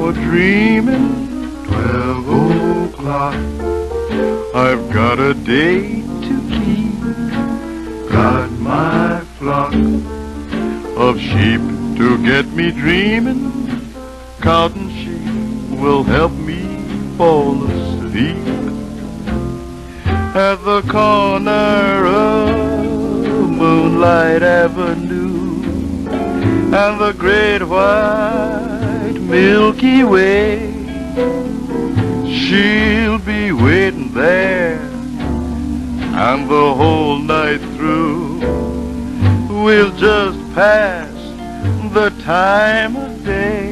for dreaming. 12 o'clock. I've got a date to keep. Got my flock of sheep to get me dreaming. Counting sheep will help me fall asleep. At the corner of Moonlight Avenue and the great white Milky Way, she'll be waiting there, and the whole night through we'll just pass the time of day,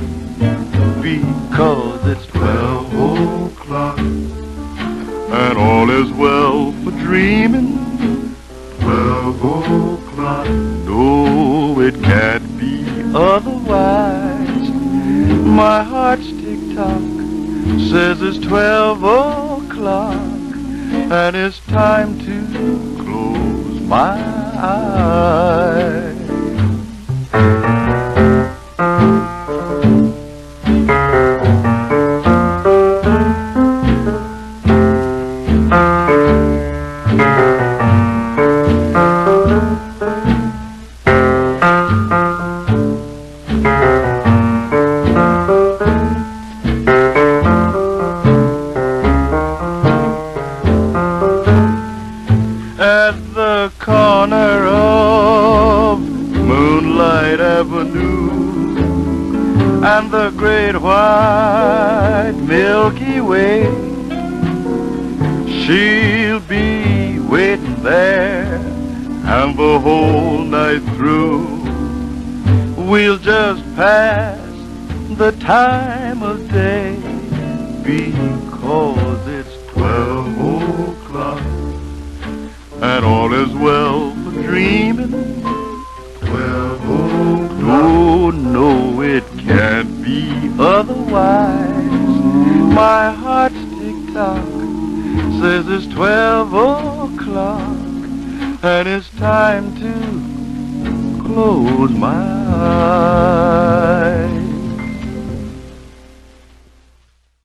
because it's 12 o'clock and all is well for dreaming. 12 o'clock, no, it can't be otherwise. My heart's tick-tock says it's 12 o'clock, and it's time to close my eyes. At the corner of Moonlight Avenue and the great white Milky Way, she'll be waiting there, and the whole night through we'll just pass the time of day, because it's 12 o'clock and all is well for dreaming. 12 o'clock, no, no, it can't be otherwise. My heart's tick-tock says it's 12 o'clock, and it's time to close my eyes.